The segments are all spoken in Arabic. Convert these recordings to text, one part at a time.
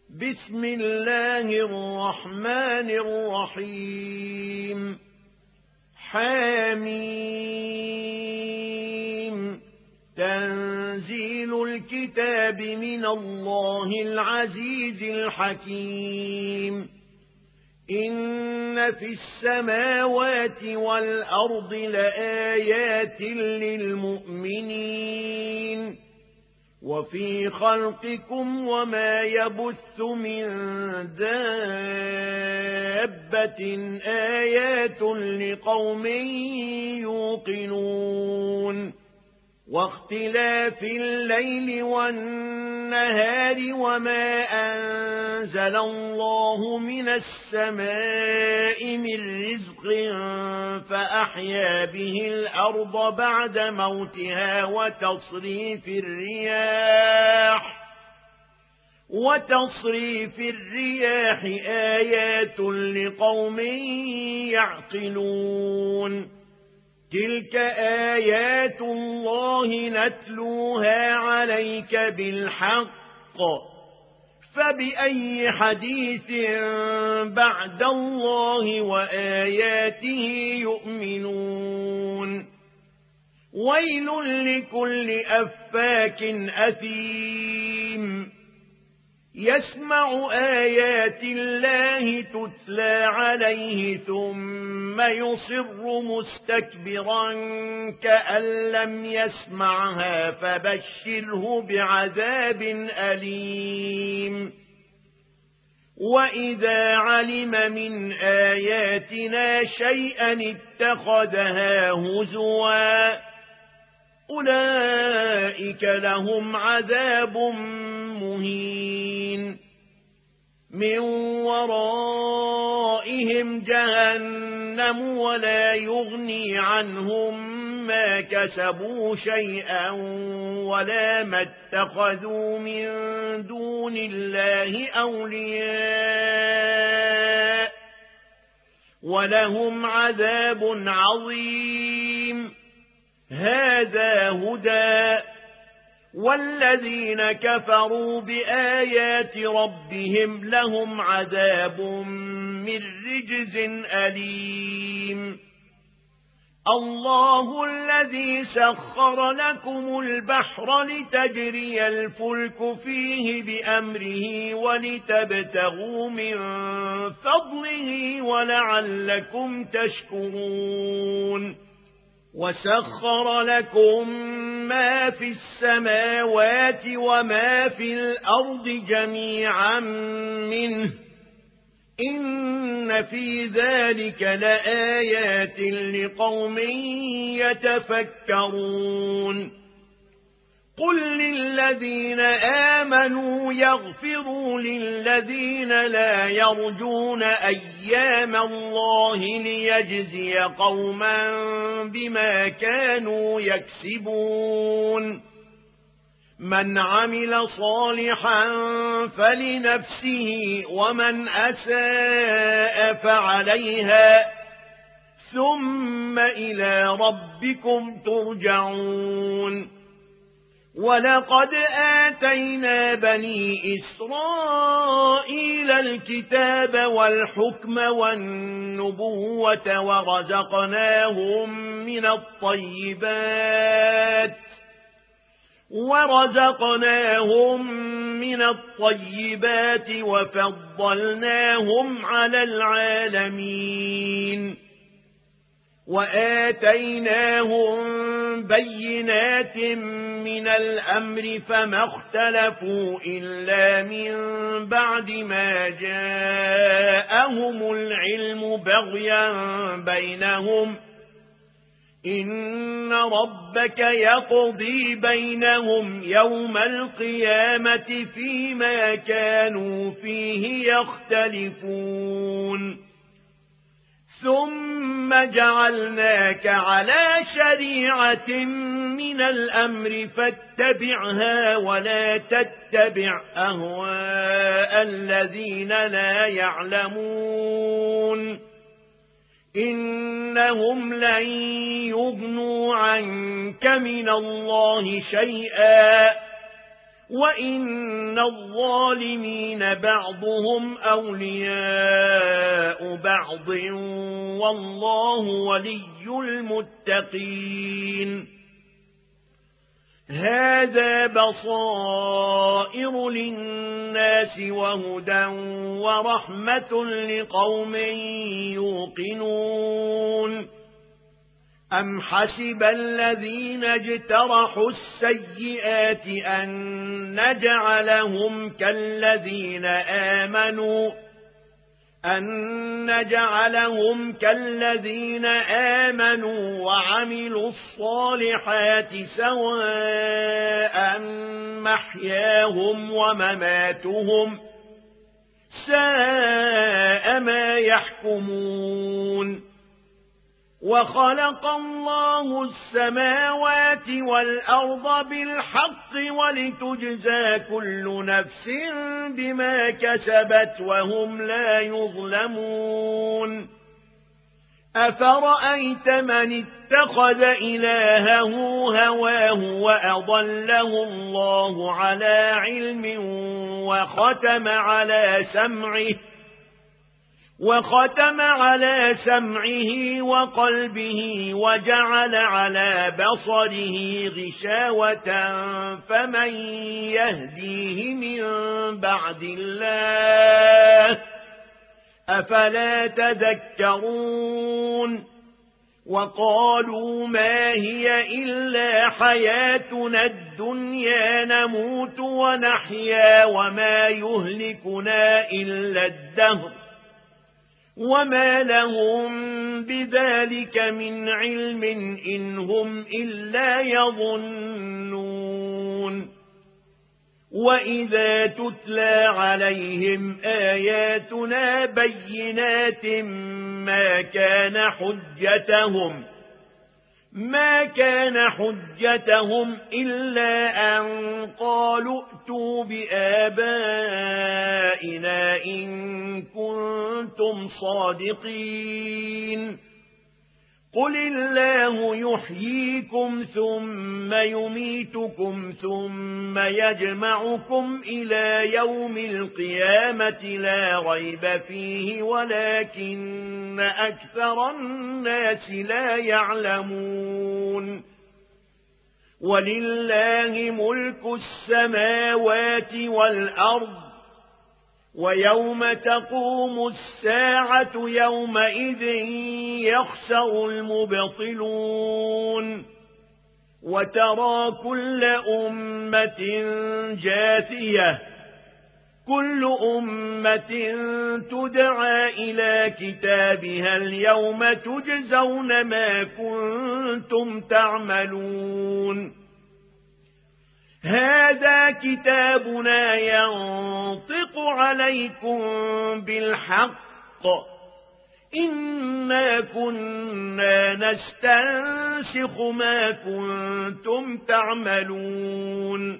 بسم الله الرحمن الرحيم حميم تنزيل الكتاب من الله العزيز الحكيم إن في السماوات والأرض لآيات للمؤمنين وفي خلقكم وما يبث من دابة آيات لقوم يوقنون واختلاف الليل والنهار وما أنزل الله من السماء من رزق فأحيا به الأرض بعد موتها وتصريف الرياح آيات لقوم يعقلون تلك آيات الله نتلوها عليك بالحق فبأي حديث بعد الله وآياته يؤمنون ويل لكل أفاك أثيم يسمع آيات الله تتلى عليه ثم يصر مستكبرا كأن لم يسمعها فبشره بعذاب أليم وإذا علم من آياتنا شيئا اتخذها هزوا أولئك لهم عذاب مهين من ورائهم جهنم ولا يغني عنهم ما كسبوا شيئا ولا ما اتخذوا من دون الله أولياء ولهم عذاب عظيم هذا هدى والذين كفروا بآيات ربهم لهم عذاب من رجز أليم الله الذي سخر لكم البحر لتجري الفلك فيه بأمره ولتبتغوا من فضله ولعلكم تشكرون وسخر لكم ما في السماوات وما في الأرض جميعا منه إن في ذلك لآيات لقوم يتفكرون قل للذين آمنوا يغفروا للذين لا يرجون أيام الله ليجزي قوما بما كانوا يكسبون من عمل صالحا فلنفسه ومن أساء فعليها ثم إلى ربكم ترجعون ولقد آتينا بني إسرائيل الكتاب والحكم والنبوة ورزقناهم من الطيبات وفضلناهم على العالمين وآتيناهم بينات من الأمر فما اختلفوا إلا من بعد ما جاءهم العلم بغيا بينهم إن ربك يقضي بينهم يوم القيامة فيما كانوا فيه يختلفون ثم جعلناك على شريعة من الأمر فاتبعها ولا تتبع أهواء الذين لا يعلمون إنهم لن يغنوا عنك من الله شيئا وإن الظالمين بعضهم أولياء بعض والله ولي المتقين. هذا بصائر للناس وهدى ورحمة لقوم يوقنون. أم حسب الذين اجترحوا السيئات أن نجعلهم كالذين آمنوا وعملوا الصالحات سواء محياهم ومماتهم ساء ما يحكمون. وخلق الله السماوات والأرض بالحق ولتجزى كل نفس بما كسبت وهم لا يظلمون. أفرأيت من اتخذ إلهه هواه وأضله الله على علم وختم على سمعه وقلبه وجعل على بصره غشاوة فمن يهديه من بعد الله أفلا تذكرون. وقالوا ما هي إلا حياتنا الدنيا نموت ونحيا وما يهلكنا إلا الدهر وما لهم بذلك من علم إن هم إلا يظنون. وإذا تتلى عليهم آياتنا بينات ما كان حجتهم إلا أن قالوا ائتوا بآبائنا إن كنتم صادقين. قل الله يحييكم ثم يميتكم ثم يجمعكم إلى يوم القيامة لا ريب فيه ولكن أكثر الناس لا يعلمون. ولله ملك السماوات والأرض ويوم تقوم الساعة يومئذ يخسر المبطلون. وترى كل أمة جاثية كل أمة تدعى إلى كتابها اليوم تجزون ما كنتم تعملون. هذا كتابنا ينطق عليكم بالحق إنا كنا نستنسخ ما كنتم تعملون.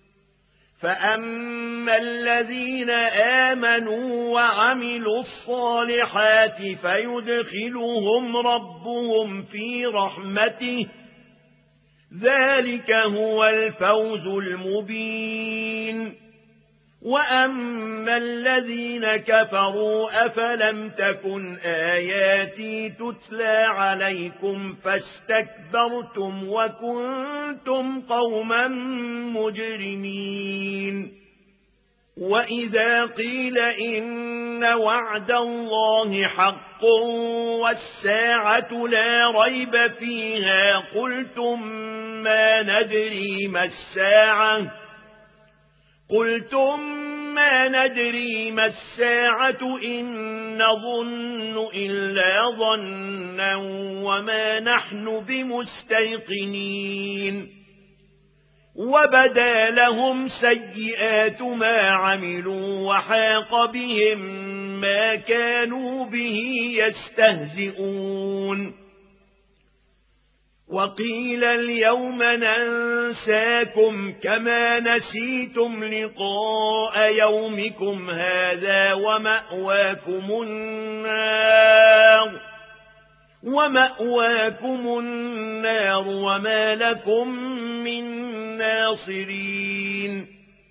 فأما الذين آمنوا وعملوا الصالحات فيدخلهم ربهم في رحمته ذلك هو الفوز المبين. وأما الذين كفروا أفلم تكن آياتي تتلى عليكم فاستكبرتم وكنتم قوما مجرمين. وإذا قيل إن وعد الله حق والساعة لا ريب فيها قلتم ما ندري ما الساعة إن نظن إلا ظنا وما نحن بمستيقنين. وبدا لهم سيئات ما عملوا وحاق بهم ما كانوا به يستهزئون. وقيل اليوم ننساكم كما نسيتم لقاء يومكم هذا ومأواكم النار وما لكم من ناصرين.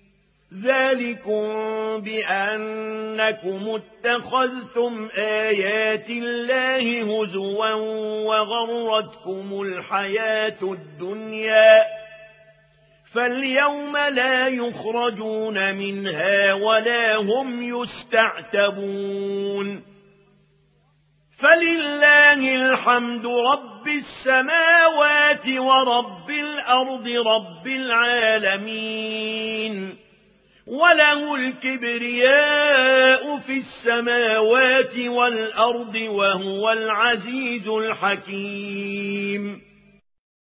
ذلكم بأنكم اتخذتم آيات الله هزوا وغرتكم الحياة الدنيا فاليوم لا يخرجون منها ولا هم يستعتبون فلله الحمد رب السماوات ورب الأرض رب العالمين وله الكبرياء في السماوات والأرض وهو العزيز الحكيم